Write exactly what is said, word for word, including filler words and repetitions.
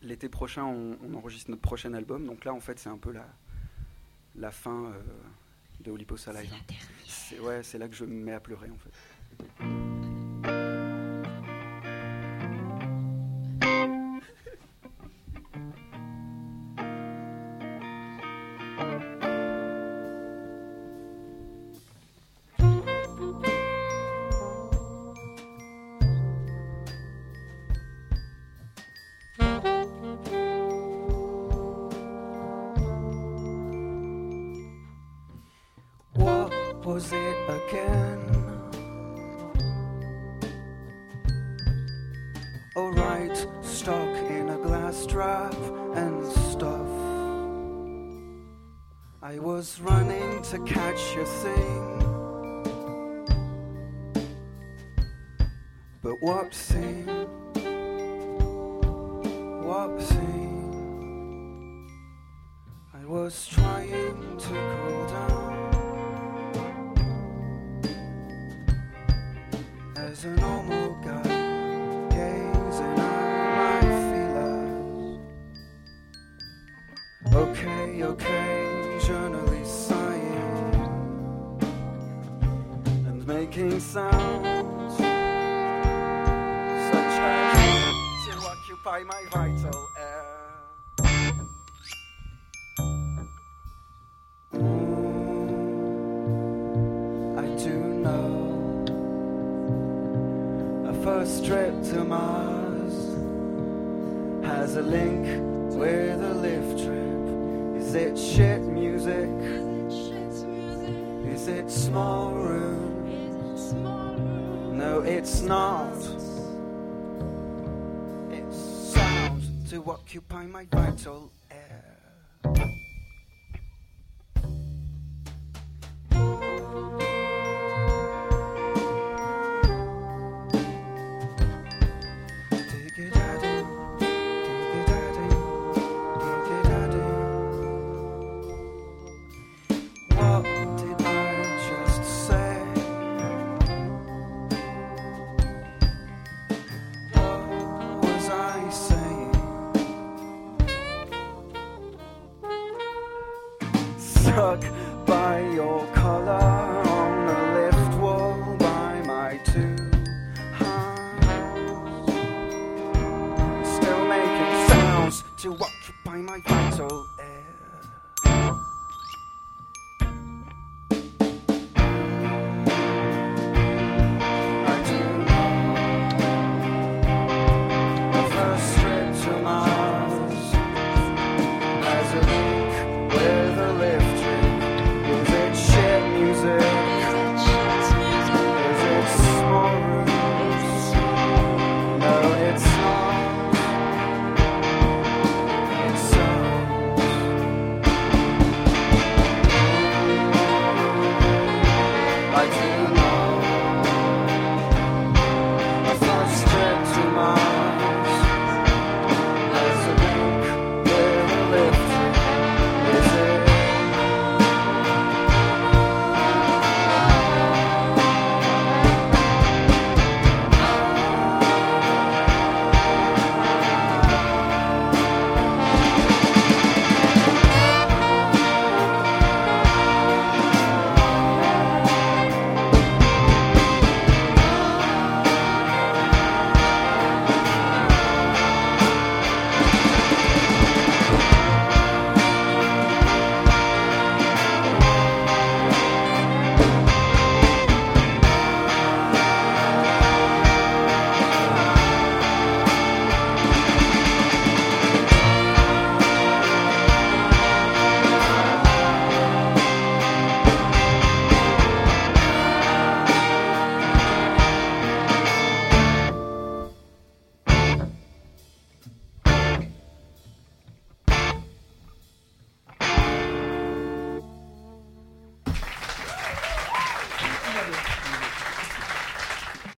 l'été prochain, on, on enregistre notre prochain album. Donc là, en fait, c'est un peu la, la fin euh, de Olympus Alive. Hein. C'est, ouais, c'est là que je me mets à pleurer, en fait. Was it again? Alright, stuck in a glass trap and stuff. I was running to catch your thing, but whoopsie, whoopsie, I was trying to cool down as a normal guy, gazing at my feelers. Okay, occasionally sighing and making sounds such as to occupy my vital air. First trip to Mars has a link with a lift trip. Is it shit music? Is it small room? No, it's not. It's sound to occupy my vital air. Stuck by your collar on the lift wall by my two hands, still making sounds to occupy my vital